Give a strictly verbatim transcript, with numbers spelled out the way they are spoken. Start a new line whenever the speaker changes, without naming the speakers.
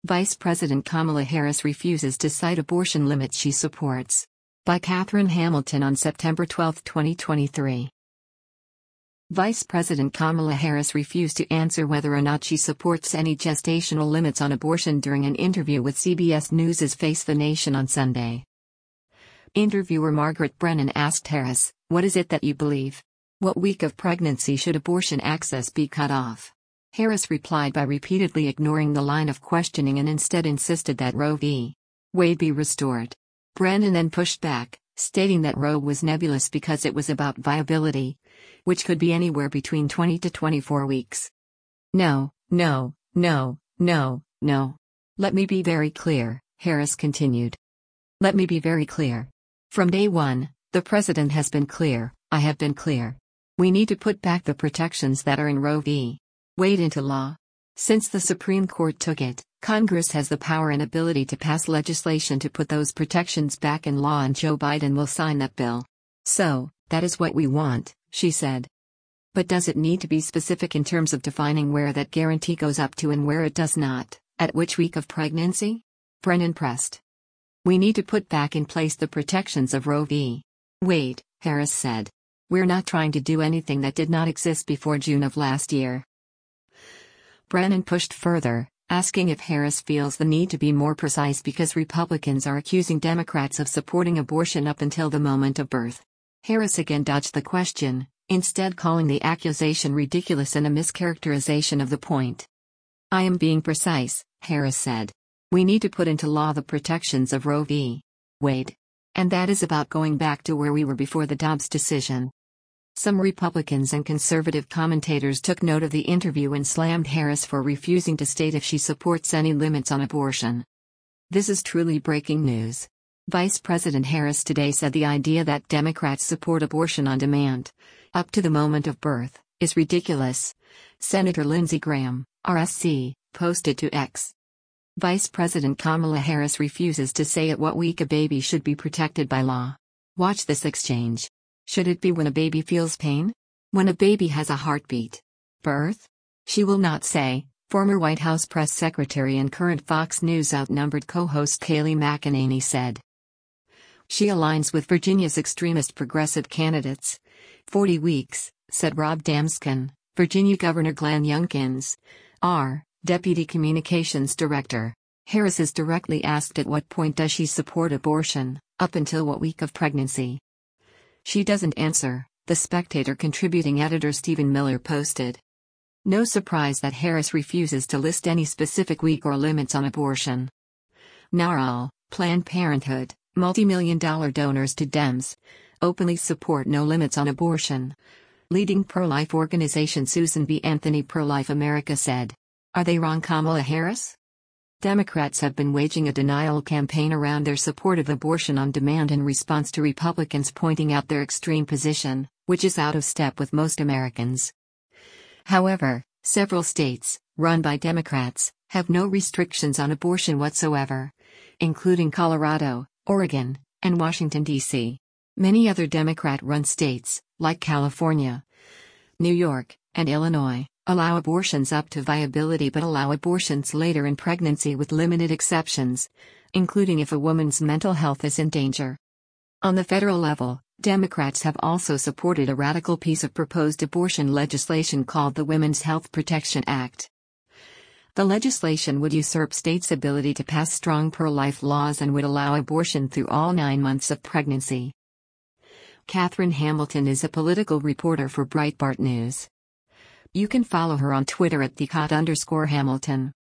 Vice President Kamala Harris refuses to cite abortion limits she supports. By Catherine Hamilton on September twelfth, twenty twenty-three. Vice President Kamala Harris refused to answer whether or not she supports any gestational limits on abortion during an interview with C B S News' Face the Nation on Sunday. Interviewer Margaret Brennan asked Harris, "What is it that you believe? What week of pregnancy should abortion access be cut off?" Harris replied by repeatedly ignoring the line of questioning and instead insisted that Roe v. Wade be restored. Brennan then pushed back, stating that Roe was nebulous because it was about viability, which could be anywhere between twenty to twenty-four weeks. No, no, no, no, no. Let me be very clear, Harris continued. Let me be very clear. From day one, the president has been clear, I have been clear. We need to put back the protections that are in Roe v. Wade into law. Since the Supreme Court took it, Congress has the power and ability to pass legislation to put those protections back in law, and Joe Biden will sign that bill. So, that is what we want, she said. But does it need to be specific in terms of defining where that guarantee goes up to and where it does not, at which week of pregnancy? Brennan pressed. We need to put back in place the protections of Roe v. Wade, Harris said. We're not trying to do anything that did not exist before June of last year. Brennan pushed further, asking if Harris feels the need to be more precise because Republicans are accusing Democrats of supporting abortion up until the moment of birth. Harris again dodged the question, instead calling the accusation ridiculous and a mischaracterization of the point. I am being precise, Harris said. We need to put into law the protections of Roe v. Wade. And that is about going back to where we were before the Dobbs decision. Some Republicans and conservative commentators took note of the interview and slammed Harris for refusing to state if she supports any limits on abortion. This is truly breaking news. Vice President Harris today said the idea that Democrats support abortion on demand, up to the moment of birth, is ridiculous. Senator Lindsey Graham, R S C, posted to X. Vice President Kamala Harris refuses to say at what week a baby should be protected by law. Watch this exchange. Should it be when a baby feels pain? When a baby has a heartbeat? Birth? She will not say, former White House press secretary and current Fox News outnumbered co-host Kayleigh McEnany said. She aligns with Virginia's extremist progressive candidates. Forty weeks, said Rob Damskin, Virginia Governor Glenn Youngkin's, R, Deputy Communications Director. Harris is directly asked at what point does she support abortion, up until what week of pregnancy. She doesn't answer, The Spectator contributing editor Stephen Miller posted. No surprise that Harris refuses to list any specific week or limits on abortion. NARAL, Planned Parenthood, multi-million dollar donors to Dems, openly support no limits on abortion. Leading pro-life organization Susan B. Anthony Pro-Life America said. Are they wrong, Kamala Harris? Democrats have been waging a denial campaign around their support of abortion on demand in response to Republicans pointing out their extreme position, which is out of step with most Americans. However, several states, run by Democrats, have no restrictions on abortion whatsoever, including Colorado, Oregon, and Washington, D C Many other Democrat-run states, like California, New York, and Illinois, allow abortions up to viability but allow abortions later in pregnancy with limited exceptions, including if a woman's mental health is in danger. On the federal level, Democrats have also supported a radical piece of proposed abortion legislation called the Women's Health Protection Act. The legislation would usurp states' ability to pass strong pro-life laws and would allow abortion through all nine months of pregnancy. Catherine Hamilton is a political reporter for Breitbart News. You can follow her on Twitter at the Cat underscore Hamilton.